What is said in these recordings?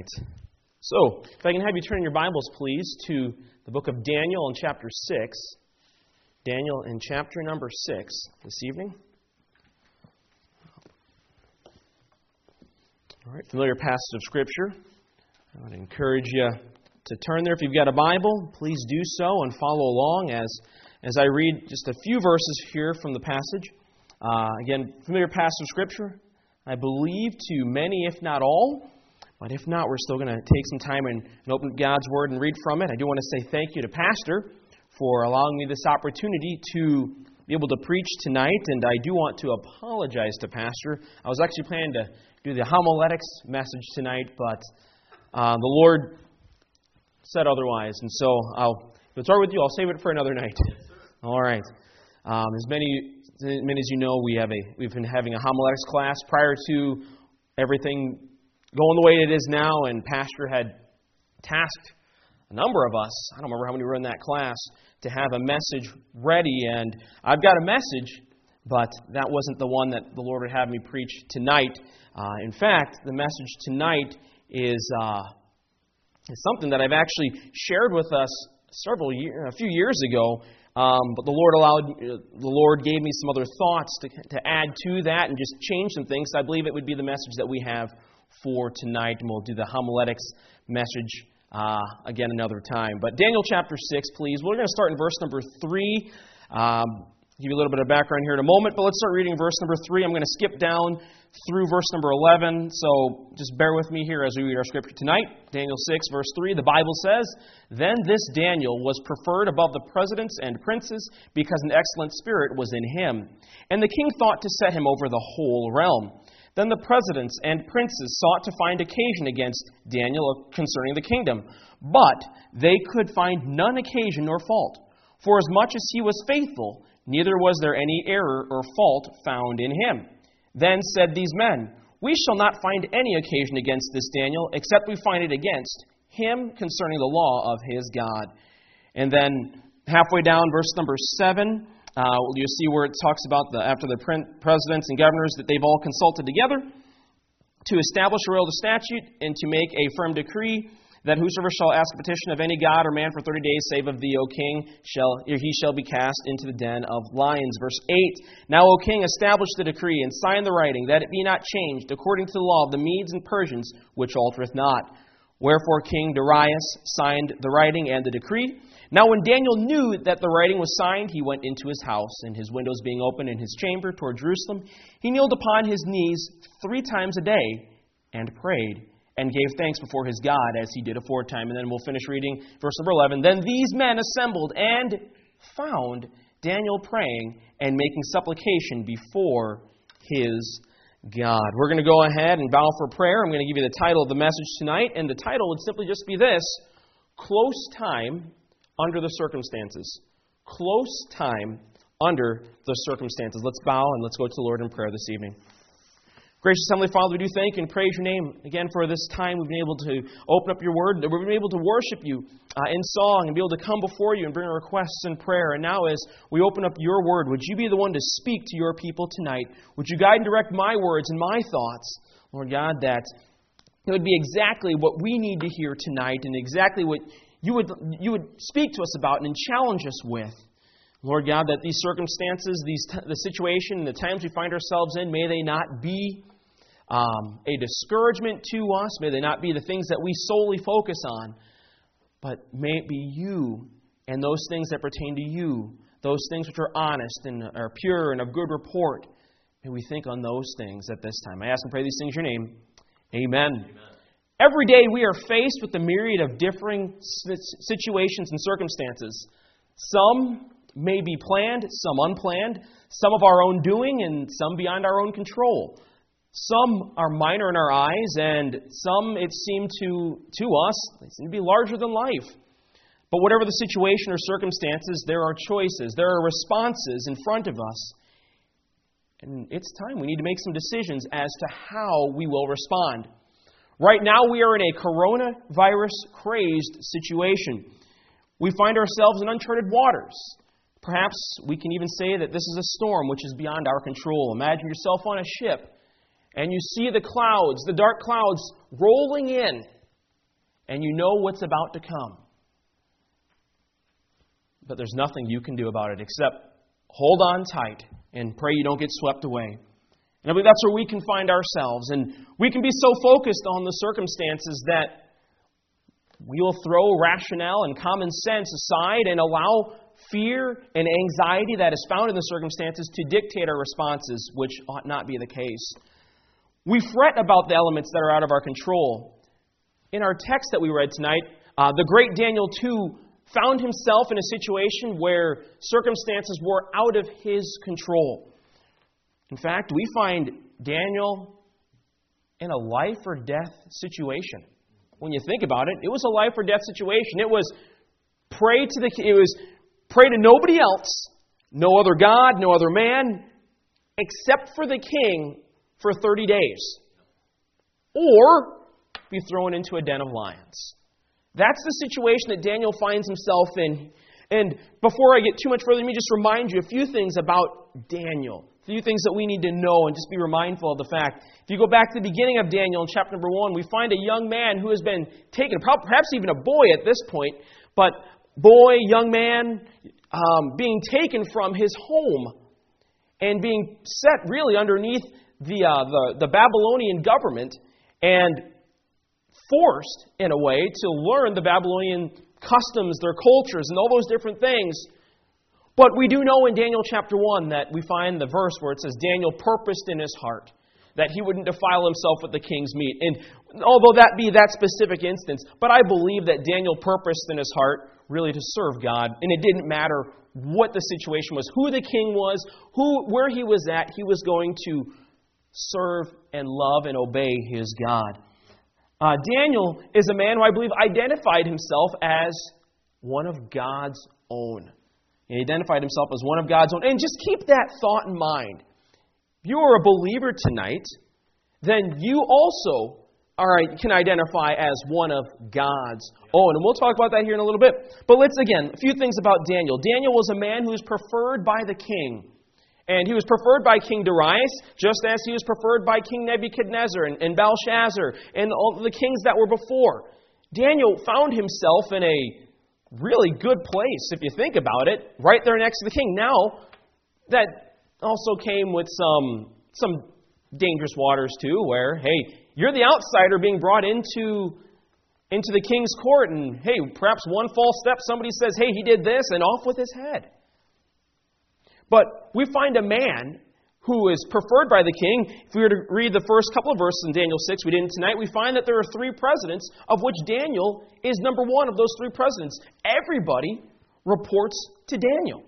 right. So, if I can have you turn your Bibles, please, to the book of Daniel in chapter 6. Daniel in chapter number 6 this evening. All right, familiar passage of Scripture. I would encourage you to turn there. If you've got a Bible, please do so and follow along as I read just a few verses here from the passage. Again, familiar passage of Scripture, I believe to many, if not all. But if not, we're still going to take some time and open God's Word and read from it. I do want to say thank you to Pastor for allowing me this opportunity to be able to preach tonight. And I do want to apologize to Pastor. I was actually planning to do the homiletics message tonight, but the Lord said otherwise. And so, if it's all right with you, I'll save it for another night. All right. As many as you know, we've been having a homiletics class prior to everything going the way it is now, and Pastor had tasked a number of us, I don't remember how many were in that class, to have a message ready. And I've got a message, but that wasn't the one that the Lord would have me preach tonight. In fact, the message tonight is something that I've actually shared with us a few years ago. But the Lord gave me some other thoughts to add to that and just change some things. I believe it would be the message that we have for tonight, and we'll do the homiletics message again another time. But Daniel chapter 6, please. We're going to start in verse number 3. Give you a little bit of background here in a moment, but let's start reading verse number 3. I'm going to skip down through verse number 11, so just bear with me here as we read our scripture tonight. Daniel 6, verse 3, the Bible says, "Then this Daniel was preferred above the presidents and princes, because an excellent spirit was in him. And the king thought to set him over the whole realm. Then the presidents and princes sought to find occasion against Daniel concerning the kingdom, but they could find none occasion nor fault. For as much as he was faithful, neither was there any error or fault found in him. Then said these men, We shall not find any occasion against this Daniel, except we find it against him concerning the law of his God." And then halfway down, verse number 7, you'll see where it talks about after the presidents and governors that they've all consulted together to establish a royal statute and to make a firm decree that whosoever shall ask a petition of any god or man for 30 days, save of thee, O king, he shall be cast into the den of lions. Verse 8, "Now, O king, establish the decree and sign the writing, that it be not changed, according to the law of the Medes and Persians, which altereth not. Wherefore King Darius signed the writing and the decree. Now when Daniel knew that the writing was signed, he went into his house, and his windows being open in his chamber toward Jerusalem, he kneeled upon his knees 3 times a day and prayed, and gave thanks before his God as he did aforetime." And then we'll finish reading verse number 11. "Then these men assembled and found Daniel praying and making supplication before his God." We're going to go ahead and bow for prayer. I'm going to give you the title of the message tonight, and the title would simply just be this: Close Time Under the Circumstances. Close Time Under the Circumstances. Let's bow and let's go to the Lord in prayer this evening. Gracious Heavenly Father, we do thank you and praise your name again for this time we've been able to open up your word, that we've been able to worship you in song and be able to come before you and bring our requests in prayer. And now as we open up your word, would you be the one to speak to your people tonight? Would you guide and direct my words and my thoughts, Lord God, that it would be exactly what we need to hear tonight and exactly what you would speak to us about and challenge us with. Lord God, that these circumstances, the situation, the times we find ourselves in, may they not be a discouragement to us. May they not be the things that we solely focus on. But may it be you and those things that pertain to you, those things which are honest and are pure and of good report. May we think on those things at this time. I ask and pray these things in your name. Amen. Amen. Every day we are faced with a myriad of differing situations and circumstances. Some may be planned, some unplanned, some of our own doing, and some beyond our own control. Some are minor in our eyes, and some, it seemed to us, they seem to be larger than life. But whatever the situation or circumstances, there are choices, there are responses in front of us. And it's time we need to make some decisions as to how we will respond. Right now we are in a coronavirus-crazed situation. We find ourselves in uncharted waters. Perhaps we can even say that this is a storm which is beyond our control. Imagine yourself on a ship, and you see the clouds, the dark clouds, rolling in and you know what's about to come. But there's nothing you can do about it except hold on tight and pray you don't get swept away. And I believe that's where we can find ourselves. And we can be so focused on the circumstances that we will throw rationale and common sense aside and allow fear and anxiety that is found in the circumstances to dictate our responses, which ought not be the case. We fret about the elements that are out of our control. In our text that we read tonight, the great Daniel too found himself in a situation where circumstances were out of his control. In fact, we find Daniel in a life or death situation. When you think about it, it was a life or death situation. It was pray to nobody else, no other God, no other man, except for the king for 30 days. Or be thrown into a den of lions. That's the situation that Daniel finds himself in. And before I get too much further, let me just remind you a few things about Daniel. A few things that we need to know and just be mindful of the fact. If you go back to the beginning of Daniel in chapter number 1, we find a young man who has been taken, perhaps even a boy at this point, but young man, being taken from his home and being set really underneath the Babylonian government and forced, in a way, to learn the Babylonian customs, their cultures, and all those different things. But we do know in Daniel chapter 1 that we find the verse where it says, Daniel purposed in his heart that he wouldn't defile himself with the king's meat. And although that be that specific instance, but I believe that Daniel purposed in his heart really to serve God. And it didn't matter what the situation was, who the king was, where he was at, he was going to serve and love and obey his God. Daniel is a man who I believe identified himself as one of God's own. He identified himself as one of God's own. And just keep that thought in mind. If you are a believer tonight, then you also can identify as one of God's own. And we'll talk about that here in a little bit. But let's, again, a few things about Daniel. Daniel was a man who was preferred by the king. And he was preferred by King Darius, just as he was preferred by King Nebuchadnezzar and Belshazzar and all the kings that were before. Daniel found himself in a really good place, if you think about it, right there next to the king. Now, that also came with some dangerous waters too, where, hey, you're the outsider being brought into the king's court, and hey, perhaps one false step, somebody says, hey, he did this, and off with his head. But we find a man who is preferred by the king. If we were to read the first couple of verses in Daniel 6, we didn't tonight, we find that there are 3 presidents, of which Daniel is number 1 of those 3 presidents. Everybody reports to Daniel.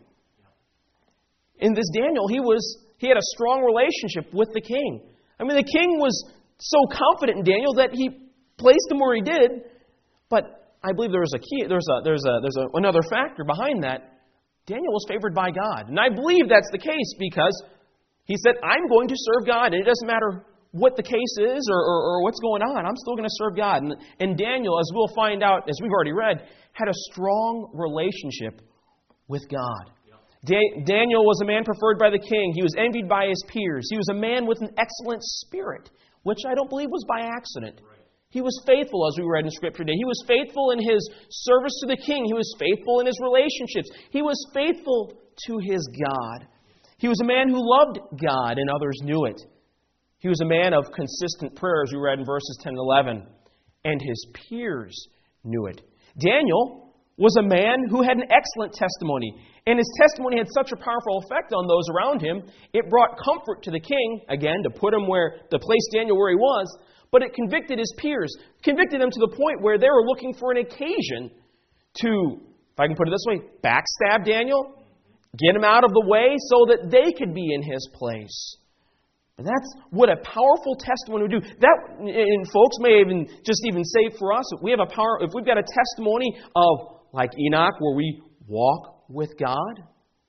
In this Daniel, he had a strong relationship with the king. I mean, the king was so confident in Daniel that he placed him where he did. But I believe there's another factor behind that. Daniel was favored by God. And I believe that's the case because he said, I'm going to serve God. And it doesn't matter what the case is or what's going on. I'm still going to serve God. And Daniel, as we'll find out, as we've already read, had a strong relationship with God. Daniel was a man preferred by the king. He was envied by his peers. He was a man with an excellent spirit, which I don't believe was by accident. He was faithful, as we read in Scripture today. He was faithful in his service to the king. He was faithful in his relationships. He was faithful to his God. He was a man who loved God, and others knew it. He was a man of consistent prayer, as we read in verses 10 and 11. And his peers knew it. Daniel was a man who had an excellent testimony. And his testimony had such a powerful effect on those around him, it brought comfort to the king, again, to place Daniel where he was. But it convicted his peers, convicted them to the point where they were looking for an occasion to, if I can put it this way, backstab Daniel, get him out of the way so that they could be in his place. And that's what a powerful testimony would do. That, and folks may even say for us, if we've got a testimony of, like Enoch, where we walk with God,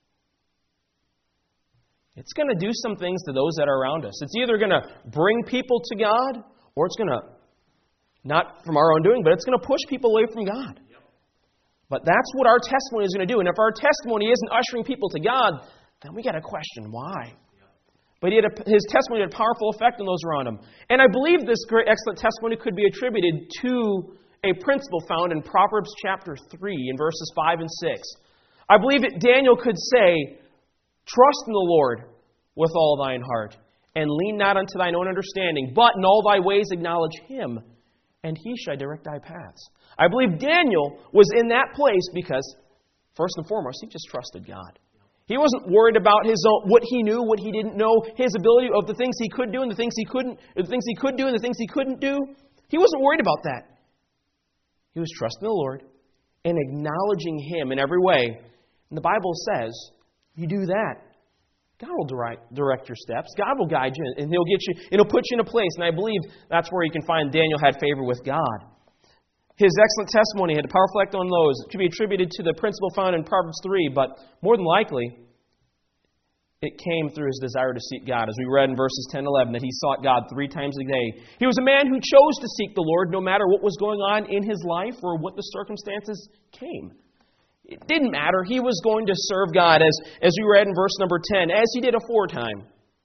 it's going to do some things to those that are around us. It's either going to bring people to God, or it's going to, not from our own doing, but it's going to push people away from God. Yep. But that's what our testimony is going to do. And if our testimony isn't ushering people to God, then we got to question why. Yep. But his testimony had a powerful effect on those around him. And I believe this great, excellent testimony could be attributed to a principle found in Proverbs chapter 3 in verses 5 and 6. I believe that Daniel could say, trust in the Lord with all thine heart, and lean not unto thine own understanding, but in all thy ways acknowledge Him, and He shall direct thy paths. I believe Daniel was in that place because, first and foremost, he just trusted God. He wasn't worried about his own, what he knew, what he didn't know, his ability of the things he could do and the things he couldn't, the things he could do and the things he couldn't do. He wasn't worried about that. He was trusting the Lord and acknowledging Him in every way. And the Bible says, you do that, God will direct your steps. God will guide you, and He'll get you, and He'll put you in a place. And I believe that's where you can find Daniel had favor with God. His excellent testimony had a powerful effect on those. It could be attributed to the principle found in Proverbs 3, but more than likely, it came through his desire to seek God. As we read in verses 10 and 11, that he sought God 3 times a day. He was a man who chose to seek the Lord no matter what was going on in his life or what the circumstances came. It didn't matter. He was going to serve God, as we read in verse number 10, as he did aforetime.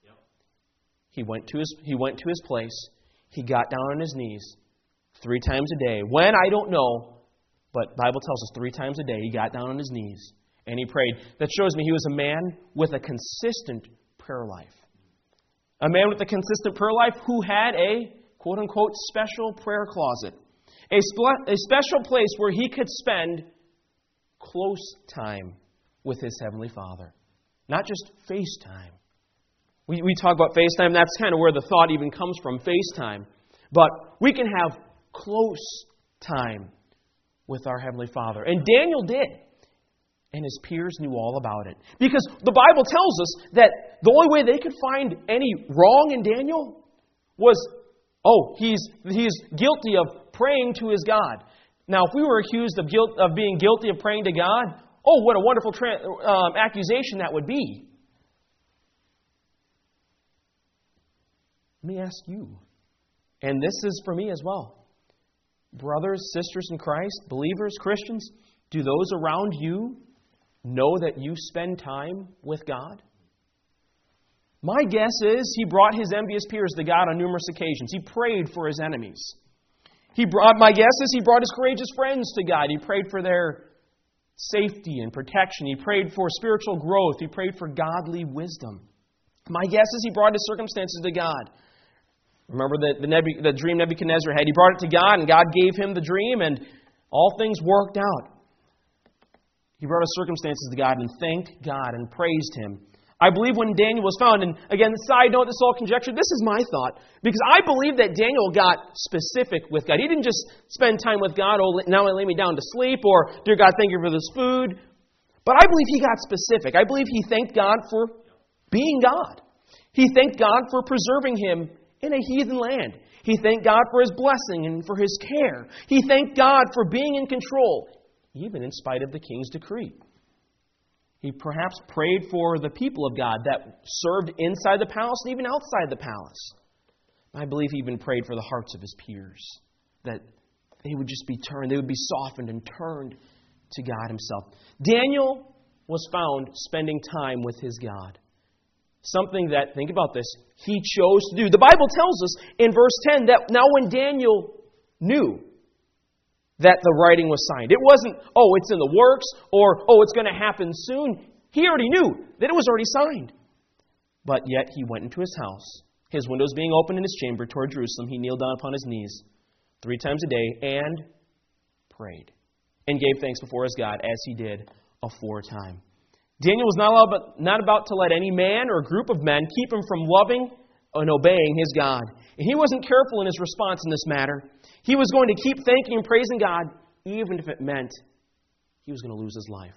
He went to his place. He got down on his knees 3 times a day. When, I don't know, but the Bible tells us 3 times a day he got down on his knees and he prayed. That shows me he was a man with a consistent prayer life. A man with a consistent prayer life who had a, quote-unquote, special prayer closet. A special place where he could spend close time with his Heavenly Father. Not just FaceTime. We talk about FaceTime, that's kind of where the thought even comes from, FaceTime. But we can have close time with our Heavenly Father. And Daniel did. And his peers knew all about it. Because the Bible tells us that the only way they could find any wrong in Daniel was, he's guilty of praying to his God. Now, if we were accused of being guilty of praying to God, what a wonderful accusation that would be. Let me ask you, and this is for me as well. Brothers, sisters in Christ, believers, Christians, do those around you know that you spend time with God? My guess is he brought his envious peers to God on numerous occasions. He prayed for his enemies. My guess is he brought his courageous friends to God. He prayed for their safety and protection. He prayed for spiritual growth. He prayed for godly wisdom. My guess is he brought his circumstances to God. Remember the dream Nebuchadnezzar had. He brought it to God, and God gave him the dream, and all things worked out. He brought his circumstances to God and thanked God and praised Him. I believe when Daniel was found, and again, side note, this is all conjecture, this is my thought, because I believe that Daniel got specific with God. He didn't just spend time with God, now I lay me down to sleep, or, dear God, thank you for this food. But I believe he got specific. I believe he thanked God for being God. He thanked God for preserving him in a heathen land. He thanked God for His blessing and for His care. He thanked God for being in control, even in spite of the king's decree. He perhaps prayed for the people of God that served inside the palace and even outside the palace. I believe he even prayed for the hearts of his peers, that they would just be turned, they would be softened and turned to God Himself. Daniel was found spending time with his God. Something that, think about this, he chose to do. The Bible tells us in verse 10 that now when Daniel knew that the writing was signed, it wasn't, it's in the works, or, it's going to happen soon. He already knew that it was already signed. But yet he went into his house, his windows being open in his chamber toward Jerusalem. He kneeled down upon his knees 3 times a day and prayed and gave thanks before his God as he did aforetime. Daniel was not about to let any man or group of men keep him from loving and obeying his God. And he wasn't careful in his response in this matter. He was going to keep thanking and praising God, even if it meant he was going to lose his life.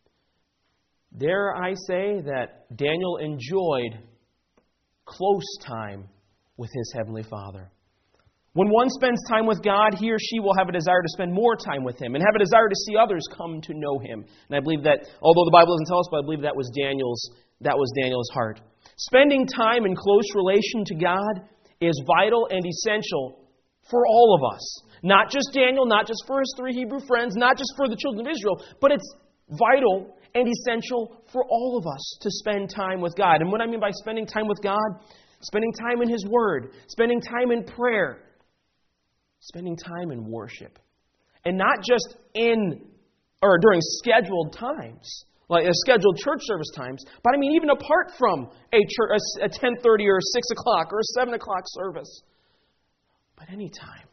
Dare I say that Daniel enjoyed close time with his Heavenly Father. When one spends time with God, he or she will have a desire to spend more time with Him and have a desire to see others come to know Him. And I believe that, although the Bible doesn't tell us, but I believe that was Daniel's heart. Spending time in close relation to God is vital and essential for all of us. Not just Daniel, not just for his 3 Hebrew friends, not just for the children of Israel, but it's vital and essential for all of us to spend time with God. And what I mean by spending time with God, spending time in His Word, spending time in prayer, spending time in worship. And not just in or during scheduled times, like scheduled church service times, but I mean even apart from a 10:30 or a 6 o'clock or a 7 o'clock service. But any time.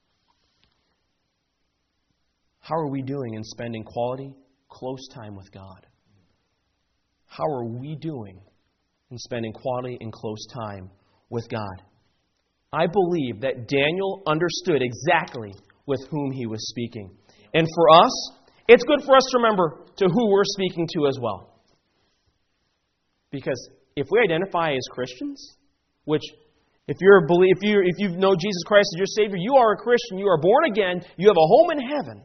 How are we doing in spending quality, close time with God? How are we doing in spending quality and close time with God? I believe that Daniel understood exactly with whom he was speaking. And for us, it's good for us to remember to who we're speaking to as well. Because if we identify as Christians, which if you know Jesus Christ as your Savior, you are a Christian, you are born again, you have a home in heaven.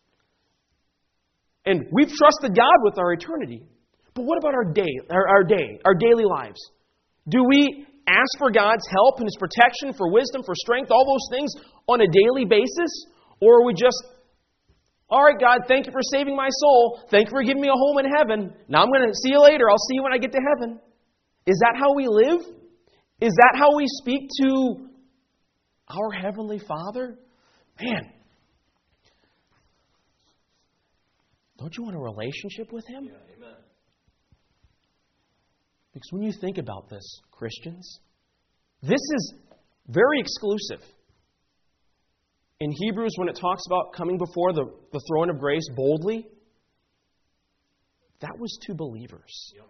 And we've trusted God with our eternity. But what about our daily lives? Do we ask for God's help and His protection, for wisdom, for strength, all those things on a daily basis? Or are we just, all right, God, thank you for saving my soul. Thank you for giving me a home in heaven. Now I'm going to see you later. I'll see you when I get to heaven. Is that how we live? Is that how we speak to our Heavenly Father? Man, don't you want a relationship with Him? Yeah, amen. Because when you think about this, Christians, this is very exclusive. In Hebrews, when it talks about coming before the throne of grace boldly, that was to believers. Yep.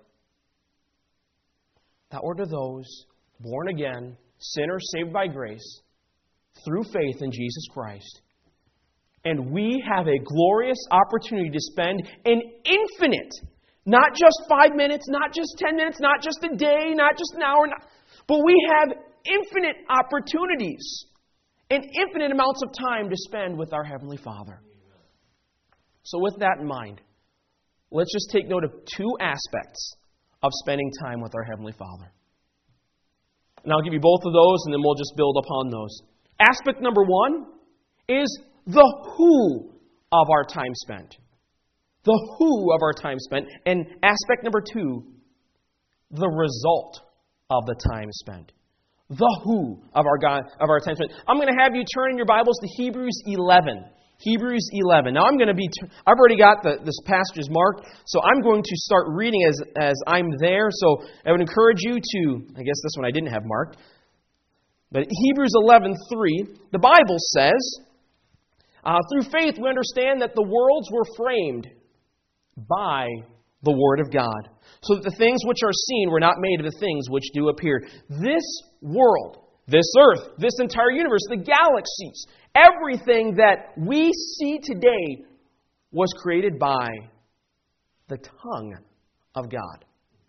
That were to those born again, sinners saved by grace, through faith in Jesus Christ. And we have a glorious opportunity to spend an infinite, not just 5 minutes, not just 10 minutes, not just a day, not just an hour, but we have infinite opportunities and infinite amounts of time to spend with our Heavenly Father. So with that in mind, let's just take note of two aspects of spending time with our Heavenly Father. And I'll give you both of those, and then we'll just build upon those. Aspect number one is the who of our time spent. The who of our time spent. And aspect number two, the result of the time spent. The who of our time spent. I'm going to have you turn in your Bibles to Hebrews 11. Hebrews 11. Now I've already got this passage marked, so I'm going to start reading as I'm there. So I would encourage you to, I guess this one I didn't have marked, but Hebrews 11:3, the Bible says, through faith we understand that the worlds were framed by the Word of God, so that the things which are seen were not made of the things which do appear. This world, this earth, this entire universe, the galaxies, everything that we see today was created by the tongue of God.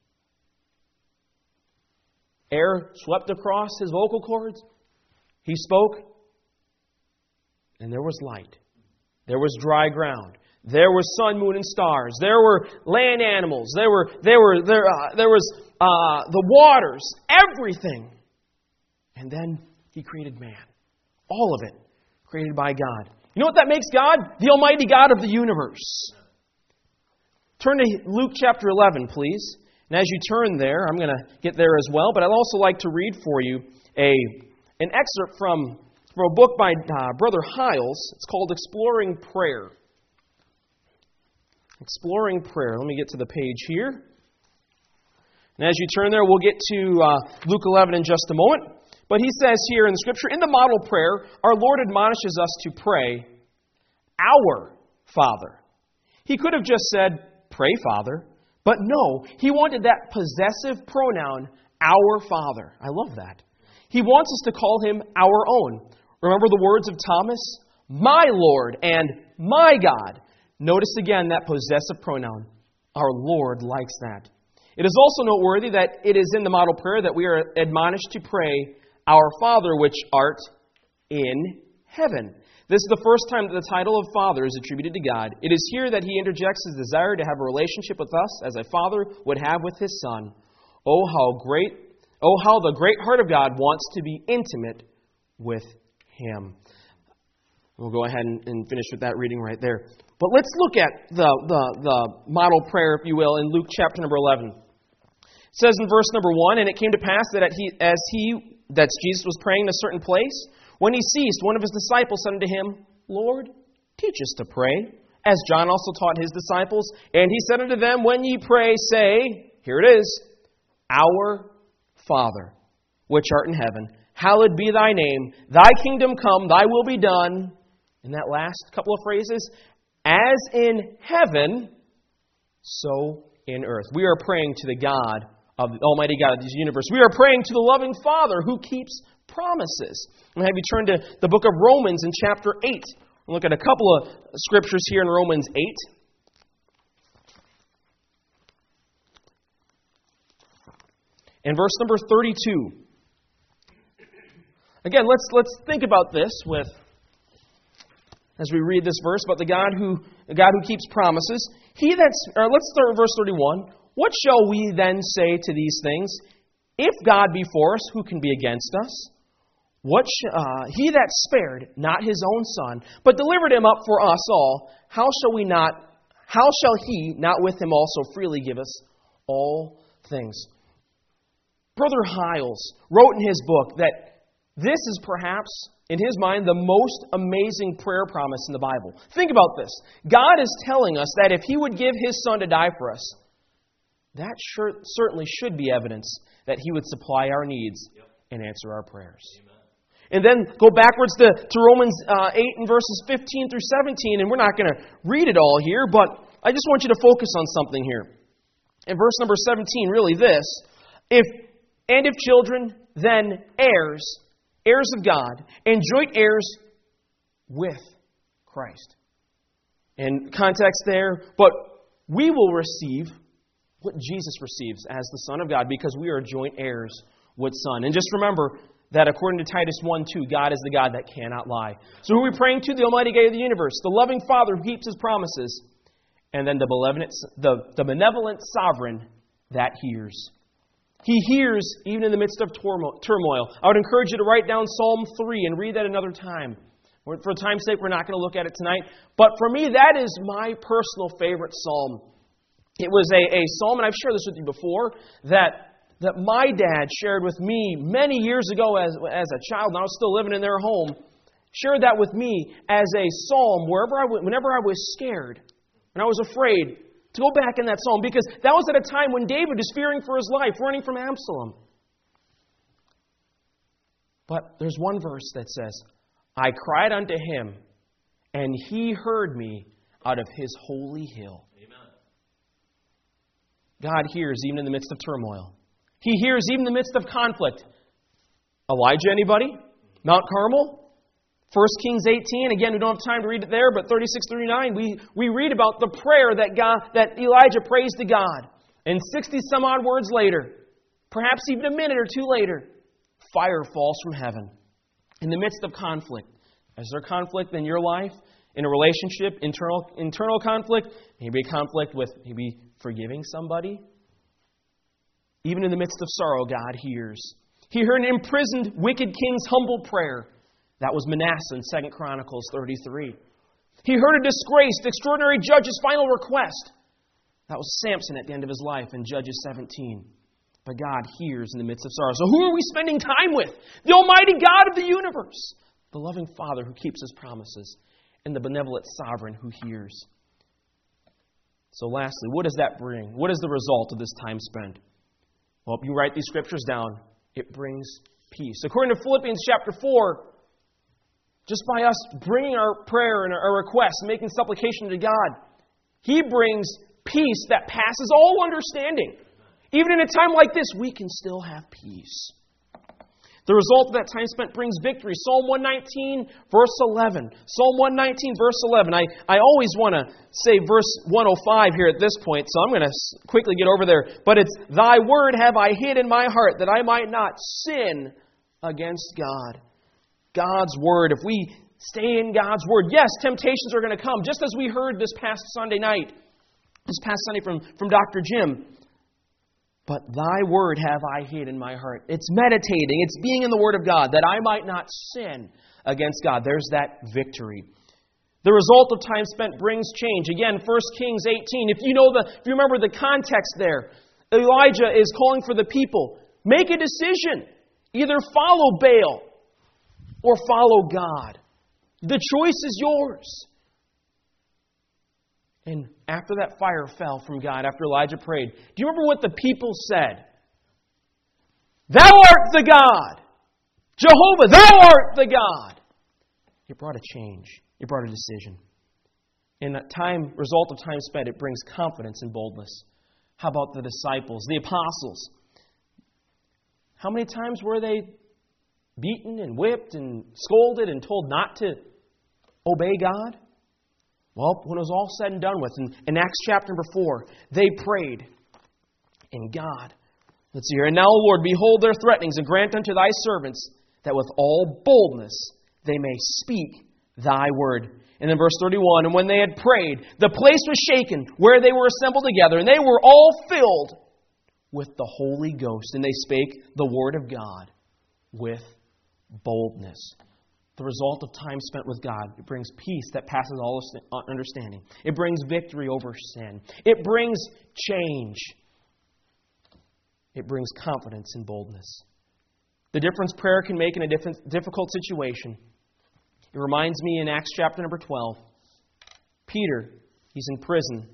Air swept across His vocal cords. He spoke, and there was light. There was dry ground. There was sun, moon, and stars. There were land animals. There was the waters. Everything. And then He created man. All of it created by God. You know what that makes God? The Almighty God of the universe. Turn to Luke chapter 11, please. And as you turn there, I'm going to get there as well, but I'd also like to read for you an excerpt from a book by Brother Hiles. It's called Exploring Prayer. Exploring Prayer. Let me get to the page here. And as you turn there, we'll get to Luke 11 in just a moment. But he says here in the Scripture, in the model prayer, our Lord admonishes us to pray, Our Father. He could have just said, Pray, Father. But no, He wanted that possessive pronoun, Our Father. I love that. He wants us to call Him our own. Remember the words of Thomas? My Lord and my God. Notice again that possessive pronoun. Our Lord likes that. It is also noteworthy that it is in the model prayer that we are admonished to pray, Our Father which art in heaven. This is the first time that the title of Father is attributed to God. It is here that He interjects His desire to have a relationship with us as a father would have with His Son. Oh, how the great heart of God wants to be intimate with Him. We'll go ahead and finish with that reading right there. But let's look at the model prayer, if you will, in Luke chapter number 11. It says in verse number 1, And it came to pass that Jesus was praying in a certain place, when He ceased, one of His disciples said unto Him, Lord, teach us to pray, as John also taught his disciples. And he said unto them, when ye pray, say," here it is, "Our Father, which art in heaven, hallowed be thy name. Thy kingdom come, thy will be done." In that last couple of phrases, "as in heaven, so in earth." We are praying to the God of the Almighty God of this universe. We are praying to the loving Father who keeps promises. I'm going to have you turn to the book of Romans in chapter 8. We'll look at a couple of scriptures here in Romans 8. In verse number 32. Again, let's think about this as we read this verse about the God who keeps promises. Let's start with verse 31. "What shall we then say to these things? If God be for us, who can be against us? He that spared not his own Son, but delivered him up for us all, how shall he not with him also freely give us all things?" Brother Hiles wrote in his book that this is perhaps, in his mind, the most amazing prayer promise in the Bible. Think about this. God is telling us that if He would give His Son to die for us, that certainly should be evidence that He would supply our needs and answer our prayers. Amen. And then go backwards to Romans 8 and verses 15 through 17, and we're not going to read it all here, but I just want you to focus on something here. In verse number 17, really this: if children, then heirs of God, and joint heirs with Christ. In context there, but we will receive what Jesus receives as the Son of God because we are joint heirs with Son. And just remember that according to Titus 1:2, God is the God that cannot lie. So who are we praying to? The Almighty God of the universe, the loving Father who keeps His promises, and then the benevolent Sovereign that hears. He hears even in the midst of turmoil. I would encourage you to write down Psalm 3 and read that another time. For time's sake, we're not going to look at it tonight. But for me, that is my personal favorite psalm. It was a psalm, and I've shared this with you before, that my dad shared with me many years ago as a child, and I was still living in their home, shared that with me as a psalm whenever I was scared, and I was afraid, to go back in that psalm, because that was at a time when David is fearing for his life, running from Absalom. But there's one verse that says, "I cried unto Him, and He heard me out of His holy hill." Amen. God hears even in the midst of turmoil. He hears even in the midst of conflict. Elijah, anybody? Mount Carmel? 1 Kings 18, again, we don't have time to read it there, but 36-39, we read about the prayer that Elijah prays to God. And 60-some-odd words later, perhaps even a minute or two later, fire falls from heaven. In the midst of conflict. Is there conflict in your life? In a relationship? Internal conflict? Maybe a conflict with maybe forgiving somebody? Even in the midst of sorrow, God hears. He heard an imprisoned, wicked king's humble prayer. That was Manasseh in 2 Chronicles 33. He heard a disgraced, extraordinary judge's final request. That was Samson at the end of his life in Judges 17. But God hears in the midst of sorrow. So who are we spending time with? The Almighty God of the universe. The loving Father who keeps His promises. And the benevolent Sovereign who hears. So lastly, what does that bring? What is the result of this time spent? Well, if you write these scriptures down, it brings peace. According to Philippians chapter 4, just by us bringing our prayer and our request, making supplication to God, He brings peace that passes all understanding. Even in a time like this, we can still have peace. The result of that time spent brings victory. Psalm 119, verse 11. Psalm 119, verse 11. I always want to say verse 105 here at this point, so I'm going to quickly get over there. But it's, "Thy word have I hid in my heart, that I might not sin against God." God's Word. If we stay in God's Word, yes, temptations are going to come, just as we heard this past Sunday from Dr. Jim. But Thy Word have I hid in my heart. It's meditating. It's being in the Word of God, that I might not sin against God. There's that victory. The result of time spent brings change. Again, 1 Kings 18. If you remember the context there, Elijah is calling for the people. Make a decision. Either follow Baal or follow God. The choice is yours. And after that fire fell from God, after Elijah prayed, do you remember what the people said? Thou art the God! Jehovah, thou art the God! It brought a change. It brought a decision. And that result of time spent, it brings confidence and boldness. How about the disciples, the apostles? How many times were they beaten and whipped and scolded and told not to obey God? Well, when it was all said and done with, in Acts chapter number 4, they prayed. And God, let's see here, and now, O Lord, behold their threatenings, and grant unto thy servants that with all boldness they may speak thy word. And then verse 31, and when they had prayed, the place was shaken where they were assembled together, and they were all filled with the Holy Ghost, and they spake the word of God with boldness. The result of time spent with God, it brings peace that passes all understanding. It brings victory over sin. It brings change. It brings confidence and boldness. The difference prayer can make in a difficult situation. It reminds me in Acts chapter number 12. Peter, he's in prison.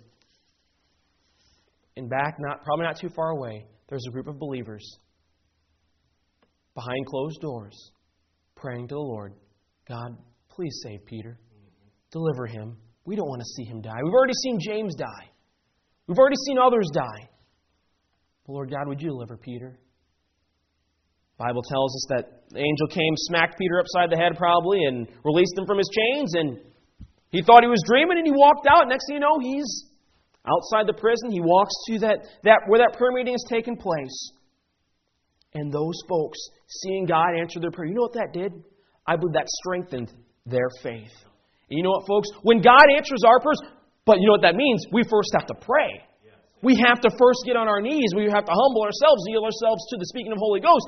And back, probably not too far away, there's a group of believers behind closed doors praying to the Lord. God, please save Peter. Deliver him. We don't want to see him die. We've already seen James die. We've already seen others die. But Lord God, would you deliver Peter? The Bible tells us that the angel came, smacked Peter upside the head probably, and released him from his chains. And he thought he was dreaming, and he walked out. Next thing you know, he's outside the prison. He walks to where that prayer meeting has taken place. And those folks, seeing God answer their prayer, you know what that did? I believe that strengthened their faith. And you know what, folks? When God answers our prayers, but you know what that means? We first have to pray. We have to first get on our knees. We have to humble ourselves, yield ourselves to the speaking of the Holy Ghost.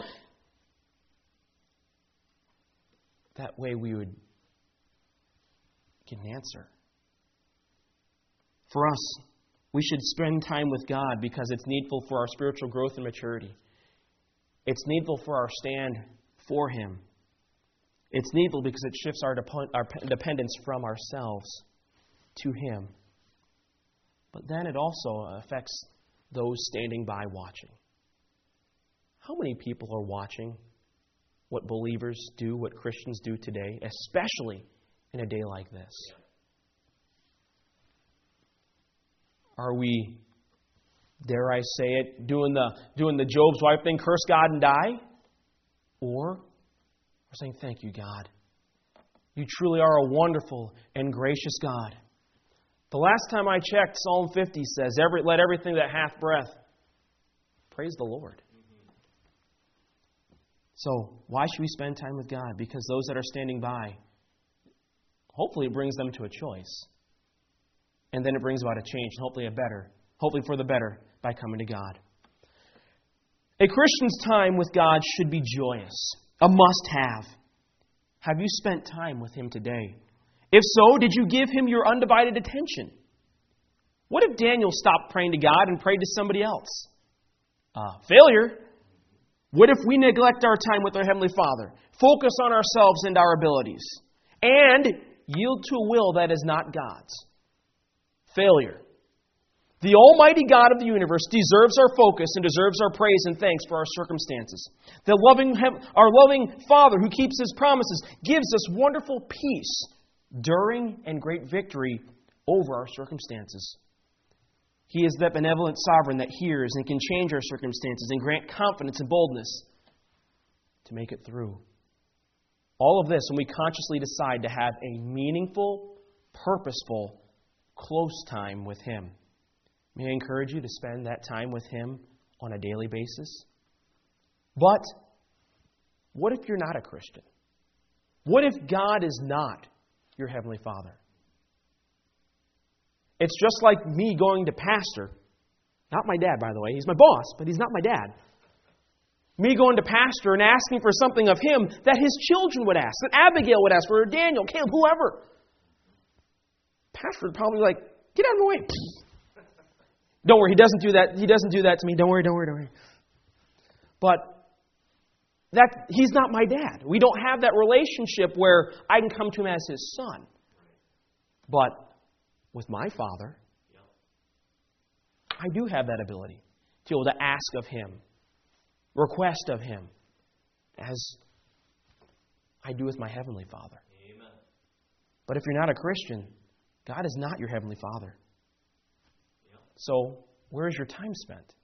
That way we would get an answer. For us, we should spend time with God because it's needful for our spiritual growth and maturity. It's needful for our stand for Him. It's needful because it shifts our dependence from ourselves to Him. But then it also affects those standing by watching. How many people are watching what believers do, what Christians do today, especially in a day like this? Are we, dare I say it, doing the Job's wife thing, curse God and die? Or we're saying, thank you, God. You truly are a wonderful and gracious God. The last time I checked, Psalm 50 says, let everything that hath breath praise the Lord. So, why should we spend time with God? Because those that are standing by, hopefully it brings them to a choice. And then it brings about a change, and hopefully for the better, by coming to God. A Christian's time with God should be joyous, a must-have. Have you spent time with Him today? If so, did you give Him your undivided attention? What if Daniel stopped praying to God and prayed to somebody else? Failure. What if we neglect our time with our Heavenly Father, focus on ourselves and our abilities, and yield to a will that is not God's? Failure. The Almighty God of the universe deserves our focus and deserves our praise and thanks for our circumstances. Our loving Father who keeps His promises gives us wonderful peace during and great victory over our circumstances. He is that benevolent sovereign that hears and can change our circumstances and grant confidence and boldness to make it through. All of this when we consciously decide to have a meaningful, purposeful, close time with Him. May I encourage you to spend that time with Him on a daily basis? But what if you're not a Christian? What if God is not your Heavenly Father? It's just like me going to pastor. Not my dad, by the way. He's my boss, but he's not my dad. Me going to pastor and asking for something of him that his children would ask, that Abigail would ask, or Daniel, Caleb, whoever. Pastor would probably be like, get out of my way. Don't worry, he doesn't do that. He doesn't do that to me. Don't worry. But he's not my dad. We don't have that relationship where I can come to him as his son. But with my Father, I do have that ability to be able to ask of Him, request of Him, as I do with my Heavenly Father. Amen. But if you're not a Christian, God is not your Heavenly Father. Yep. So, where is your time spent?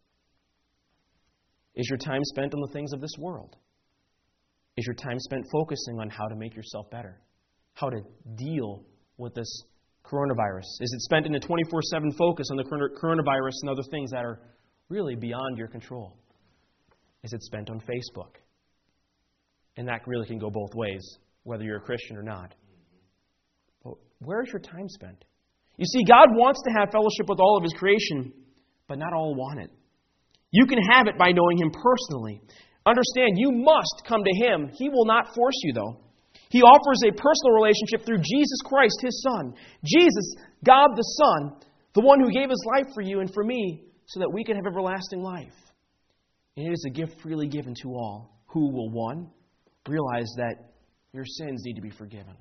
Is your time spent on the things of this world? Is your time spent focusing on how to make yourself better? How to deal with this coronavirus? Is it spent in a 24/7 focus on the coronavirus and other things that are really beyond your control? Is it spent on Facebook? And that really can go both ways, whether you're a Christian or not. But where is your time spent? You see, God wants to have fellowship with all of His creation, but not all want it. You can have it by knowing Him personally. Understand, you must come to Him. He will not force you, though. He offers a personal relationship through Jesus Christ, His Son. Jesus, God the Son, the one who gave His life for you and for me, so that we can have everlasting life. And it is a gift freely given to all who will, 1, realize that your sins need to be forgiven.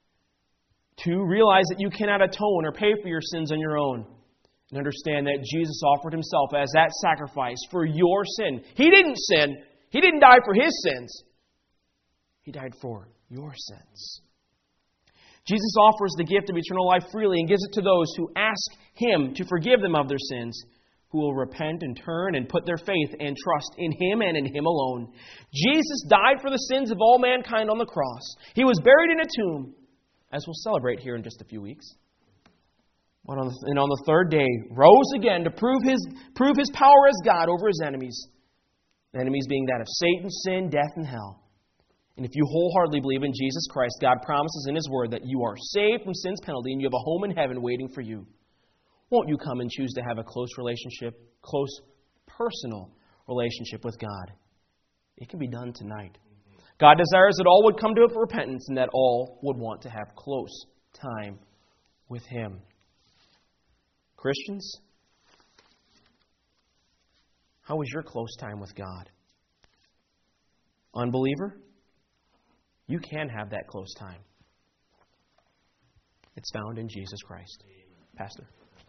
2, realize that you cannot atone or pay for your sins on your own. And understand that Jesus offered Himself as that sacrifice for your sin. He didn't sin. He didn't die for His sins. He died for your sins. Jesus offers the gift of eternal life freely and gives it to those who ask Him to forgive them of their sins, who will repent and turn and put their faith and trust in Him and in Him alone. Jesus died for the sins of all mankind on the cross. He was buried in a tomb, as we'll celebrate here in just a few weeks. And on the third day, rose again to prove His power as God over His enemies. Enemies being that of Satan, sin, death, and hell. And if you wholeheartedly believe in Jesus Christ, God promises in His Word that you are saved from sin's penalty and you have a home in heaven waiting for you. Won't you come and choose to have a close personal relationship with God? It can be done tonight. God desires that all would come to repentance and that all would want to have close time with Him. Christians, how was your close time with God? Unbeliever, you can have that close time. It's found in Jesus Christ. Pastor.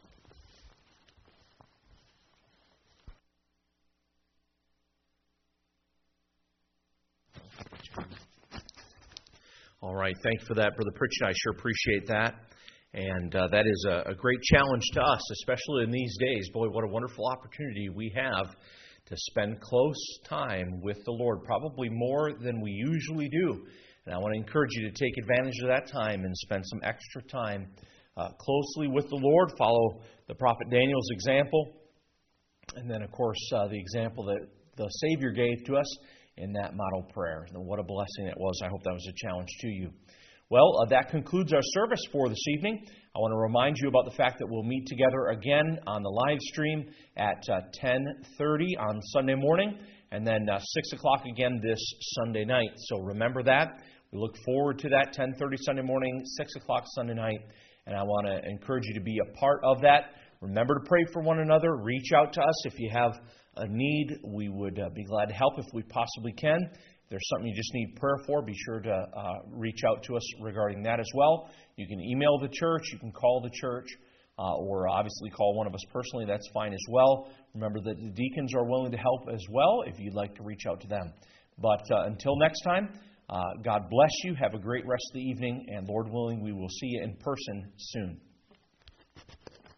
All right. Thanks for that, Brother Pritchett. I sure appreciate that. And that is a great challenge to us, especially in these days. Boy, what a wonderful opportunity we have to spend close time with the Lord, probably more than we usually do. And I want to encourage you to take advantage of that time and spend some extra time closely with the Lord. Follow the prophet Daniel's example. And then, of course, the example that the Savior gave to us in that model prayer. And what a blessing it was. I hope that was a challenge to you. Well, that concludes our service for this evening. I want to remind you about the fact that we'll meet together again on the live stream at 10:30 on Sunday morning, and then 6 o'clock again this Sunday night. So remember that. We look forward to that 10:30 Sunday morning, 6 o'clock Sunday night, and I want to encourage you to be a part of that. Remember to pray for one another. Reach out to us if you have a need. We would be glad to help if we possibly can. If there's something you just need prayer for, be sure to reach out to us regarding that as well. You can email the church, you can call the church, or obviously call one of us personally. That's fine as well. Remember that the deacons are willing to help as well if you'd like to reach out to them. But until next time, God bless you. Have a great rest of the evening, and Lord willing, we will see you in person soon.